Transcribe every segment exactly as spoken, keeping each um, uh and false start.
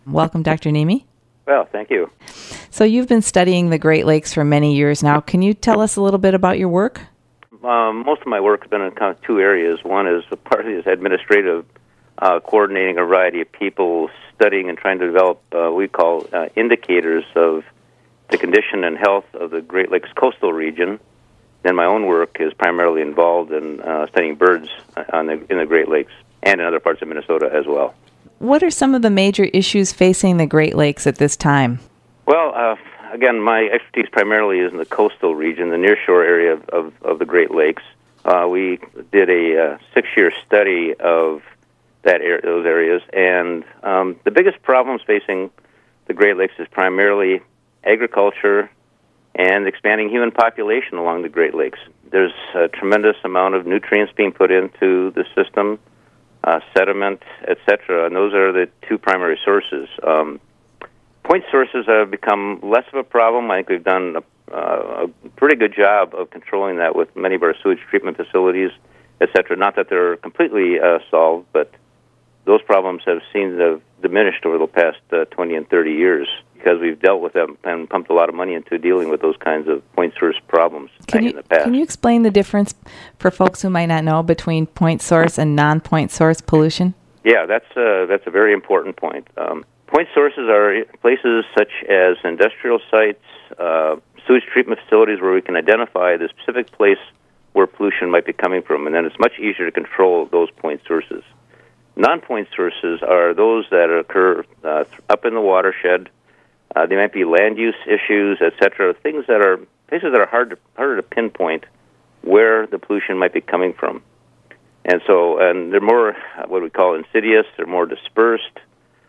Welcome, Doctor Niemi. Well, thank you. So you've been studying the Great Lakes for many years now. Can you tell us a little bit about your work? Um, most of my work has been in kind of two areas. One is partly is administrative, uh, coordinating a variety of people, studying and trying to develop uh, what we call uh, indicators of the condition and health of the Great Lakes coastal region. Then my own work is primarily involved in uh, studying birds on the, in the Great Lakes and in other parts of Minnesota as well. What are some of the major issues facing the Great Lakes at this time? Well, uh, again, my expertise primarily is in the coastal region, the nearshore area of, of, of the Great Lakes. Uh, we did a uh, six-year study of that er- those areas, and um, the biggest problems facing the Great Lakes is primarily agriculture and expanding human population along the Great Lakes. There's a tremendous amount of nutrients being put into the system, uh, sediment, et cetera, and those are the two primary sources. Um, point sources have become less of a problem. I think we've done a, uh, a pretty good job of controlling that with many of our sewage treatment facilities, et cetera. Not that they're completely uh, solved, but those problems have seemed to have diminished over the past uh, twenty and thirty years because we've dealt with them and pumped a lot of money into dealing with those kinds of point source problems can you, in the past. Can you explain the difference for folks who might not know between point source and non-point source pollution? Yeah, that's uh, that's a very important point. Um, point sources are places such as industrial sites, uh, sewage treatment facilities where we can identify the specific place where pollution might be coming from, and then it's much easier to control those point sources. Non-point sources are those that occur uh, up in the watershed. Uh, they might be land use issues, et cetera, things that are places that are hard to, harder to pinpoint where the pollution might be coming from. And so, and they're more what we call insidious, they're more dispersed,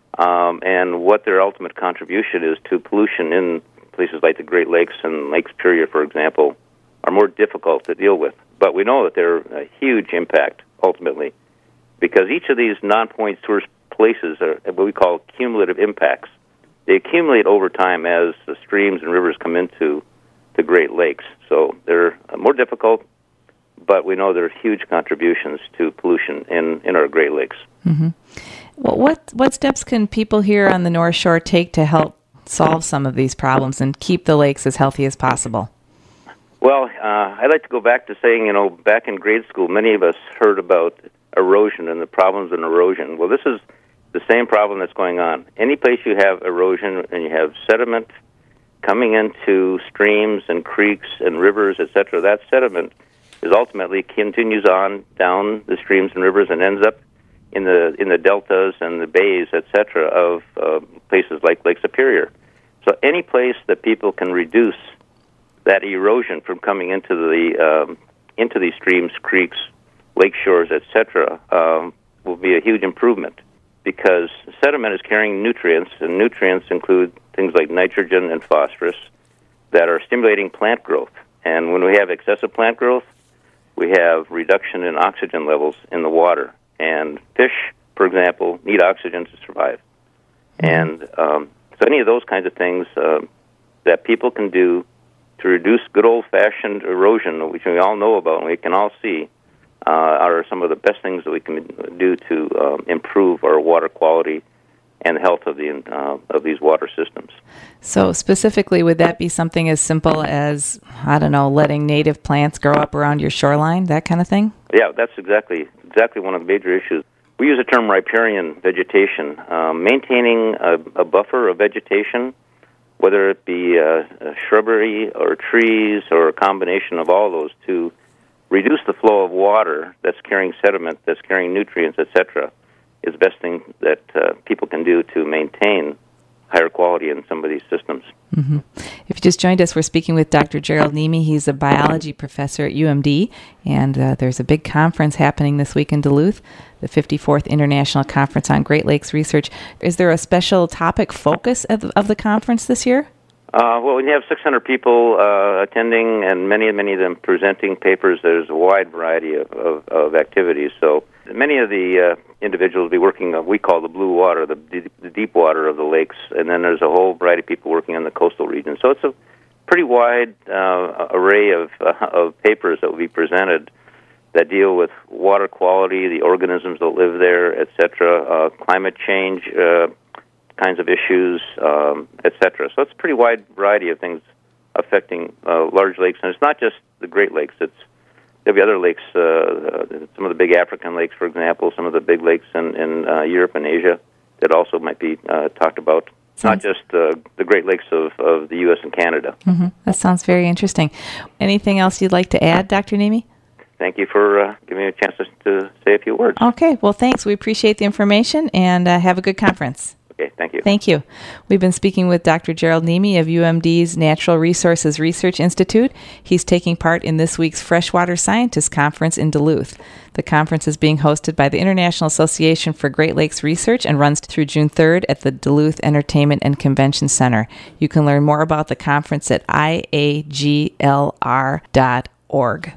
um, and what their ultimate contribution is to pollution in places like the Great Lakes and Lake Superior, for example, are more difficult to deal with. But we know that they're a huge impact, ultimately, because each of these non-point source places are what we call cumulative impacts. They accumulate over time as the streams and rivers come into the Great Lakes. So they're more difficult, but we know there are huge contributions to pollution in, in our Great Lakes. Mm-hmm. Well, what what steps can people here on the North Shore take to help solve some of these problems and keep the lakes as healthy as possible? Well, uh, I'd like to go back to saying, you know, back in grade school, many of us heard about erosion and the problems in erosion. Well, this is the same problem that's going on. Any place you have erosion and you have sediment coming into streams and creeks and rivers, et cetera, that sediment is ultimately continues on down the streams and rivers and ends up in the in the deltas and the bays, et cetera, of uh, places like Lake Superior. So any place that people can reduce that erosion from coming into the um, into these streams, creeks, lake shores, et cetera, um, will be a huge improvement, because sediment is carrying nutrients, and nutrients include things like nitrogen and phosphorus that are stimulating plant growth. And when we have excessive plant growth, we have reduction in oxygen levels in the water. And fish, for example, need oxygen to survive. And um, so any of those kinds of things uh, that people can do to reduce good old-fashioned erosion, which we all know about and we can all see, uh, are some of the best things that we can do to um, improve our water quality and the health of the uh, of these water systems. So specifically, would that be something as simple as, I don't know, letting native plants grow up around your shoreline, that kind of thing? Yeah, that's exactly exactly one of the major issues. We use the term riparian vegetation, um, maintaining a, a buffer of vegetation, whether it be uh, a shrubbery or trees or a combination of all those, to reduce the flow of water that's carrying sediment, that's carrying nutrients, et cetera, is the best thing that uh, people can do to maintain higher quality in some of these systems. Mm-hmm. If you just joined us, we're speaking with Doctor Gerald Niemi. He's a biology professor at U M D, and uh, there's a big conference happening this week in Duluth, the fifty-fourth International Conference on Great Lakes Research. Is there a special topic focus of, of the conference this year? Uh, well, we have six hundred people uh, attending, and many, many of them presenting papers. There's a wide variety of, of, of activities. So many of the uh, individuals will be working on what we call the blue water, the, d- the deep water of the lakes, and then there's a whole variety of people working on the coastal region. So it's a pretty wide uh, array of, uh, of papers that will be presented that deal with water quality, the organisms that live there, et cetera, uh, climate change uh, kinds of issues, um, et cetera. So it's a pretty wide variety of things affecting uh, large lakes, and it's not just the Great Lakes. It's there'll be other lakes, uh, uh, some of the big African lakes, for example, some of the big lakes in, in uh, Europe and Asia that also might be uh, talked about. It's not just uh, the Great Lakes of, of the U S and Canada. Mm-hmm. That sounds very interesting. Anything else you'd like to add, Doctor Niemi? Thank you for uh, giving me a chance to, to say a few words. Okay. Well, thanks. We appreciate the information, and uh, have a good conference. Okay, thank you. Thank you. We've been speaking with Doctor Gerald Niemi of U M D's Natural Resources Research Institute. He's taking part in this week's Freshwater Scientists Conference in Duluth. The conference is being hosted by the International Association for Great Lakes Research and runs through June third at the Duluth Entertainment and Convention Center. You can learn more about the conference at I A G L R dot org.